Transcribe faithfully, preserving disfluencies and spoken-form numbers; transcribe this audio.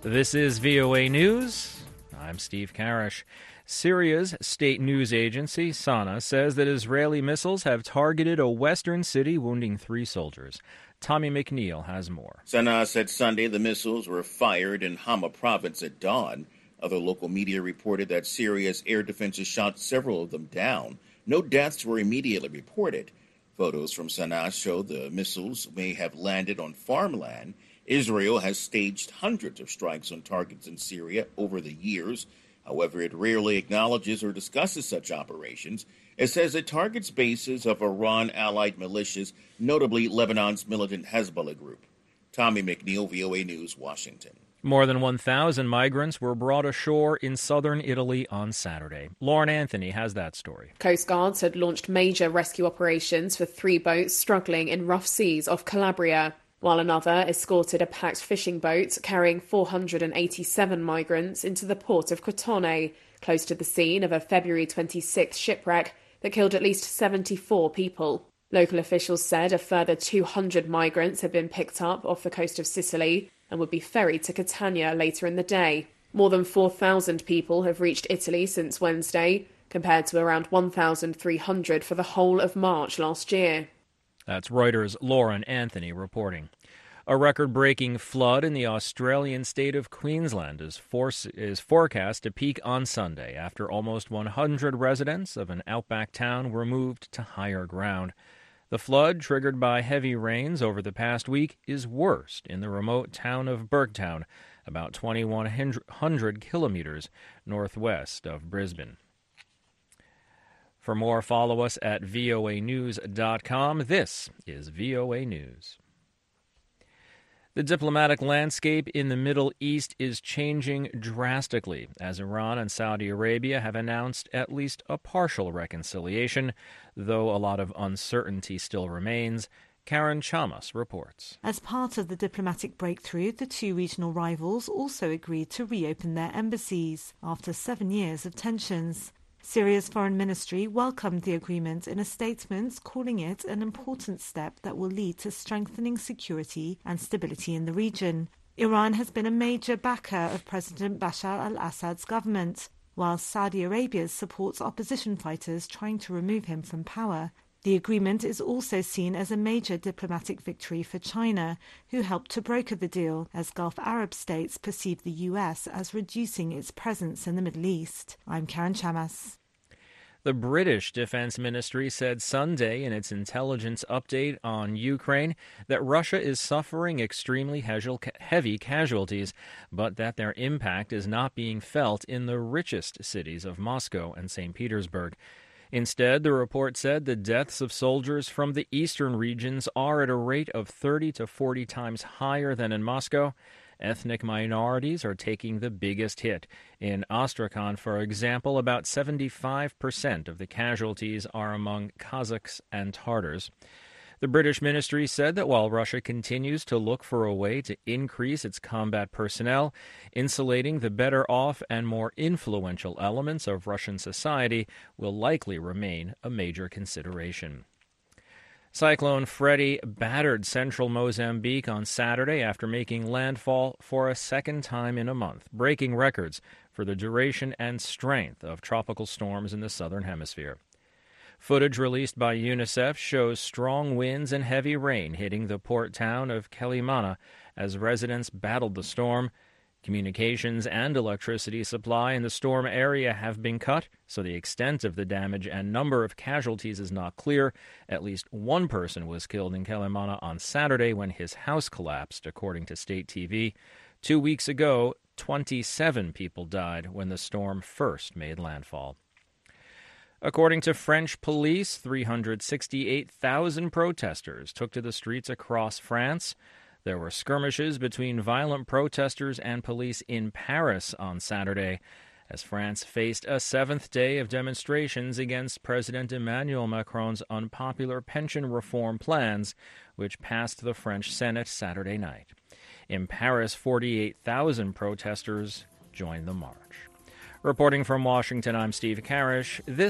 This is V O A News. I'm Steve Karish. Syria's state news agency, Sana, says that Israeli missiles have targeted a western city, wounding three soldiers. Tommy McNeil has more. Sana said Sunday the missiles were fired in Hama province at dawn. Other local media reported that Syria's air defenses shot several of them down. No deaths were immediately reported. Photos from Sana'a show the missiles may have landed on farmland. Israel has staged hundreds of strikes on targets in Syria over the years. However, it rarely acknowledges or discusses such operations. It says it targets bases of Iran-allied militias, notably Lebanon's militant Hezbollah group. Tommy McNeil, V O A News, Washington. More than one thousand migrants were brought ashore in southern Italy on Saturday. Lauren Anthony has that story. Coast Guards had launched major rescue operations for three boats struggling in rough seas off Calabria, while another escorted a packed fishing boat carrying four hundred eighty-seven migrants into the port of Crotone, close to the scene of a February twenty-sixth shipwreck that killed at least seventy-four people. Local officials said a further two hundred migrants had been picked up off the coast of Sicily and would be ferried to Catania later in the day. More than four thousand people have reached Italy since Wednesday, compared to around one thousand three hundred for the whole of March last year. That's Reuters' Lauren Anthony reporting. A record-breaking flood in the Australian state of Queensland is, force, is forecast to peak on Sunday after almost one hundred residents of an outback town were moved to higher ground. The flood, triggered by heavy rains over the past week, is worst in the remote town of Burketown, about twenty-one hundred kilometers northwest of Brisbane. For more, follow us at V O A news dot com. This is V O A News. The diplomatic landscape in the Middle East is changing drastically as Iran and Saudi Arabia have announced at least a partial reconciliation, though a lot of uncertainty still remains. Karen Chamas reports. As part of the diplomatic breakthrough, the two regional rivals also agreed to reopen their embassies after seven years of tensions. Syria's foreign ministry welcomed the agreement in a statement, calling it an important step that will lead to strengthening security and stability in the region. Iran has been a major backer of President Bashar al-Assad's government, while Saudi Arabia supports opposition fighters trying to remove him from power. The agreement is also seen as a major diplomatic victory for China, who helped to broker the deal, as Gulf Arab states perceive the U S as reducing its presence in the Middle East. I'm Karen Chamas. The British Defense Ministry said Sunday in its intelligence update on Ukraine that Russia is suffering extremely heavy casualties, but that their impact is not being felt in the richest cities of Moscow and Saint Petersburg. Instead, the report said the deaths of soldiers from the eastern regions are at a rate of thirty to forty times higher than in Moscow. Ethnic minorities are taking the biggest hit. In Astrakhan, for example, about seventy-five percent of the casualties are among Kazakhs and Tatars. The British ministry said that while Russia continues to look for a way to increase its combat personnel, insulating the better off and more influential elements of Russian society will likely remain a major consideration. Cyclone Freddy battered central Mozambique on Saturday after making landfall for a second time in a month, breaking records for the duration and strength of tropical storms in the southern hemisphere. Footage released by UNICEF shows strong winds and heavy rain hitting the port town of Quelimane as residents battled the storm. Communications and electricity supply in the storm area have been cut, so the extent of the damage and number of casualties is not clear. At least one person was killed in Quelimane on Saturday when his house collapsed, according to state T V. Two weeks ago, twenty-seven people died when the storm first made landfall. According to French police, three hundred sixty-eight thousand protesters took to the streets across France. There were skirmishes between violent protesters and police in Paris on Saturday, as France faced a seventh day of demonstrations against President Emmanuel Macron's unpopular pension reform plans, which passed the French Senate Saturday night. In Paris, forty-eight thousand protesters joined the march. Reporting from Washington, I'm Steve Karish. This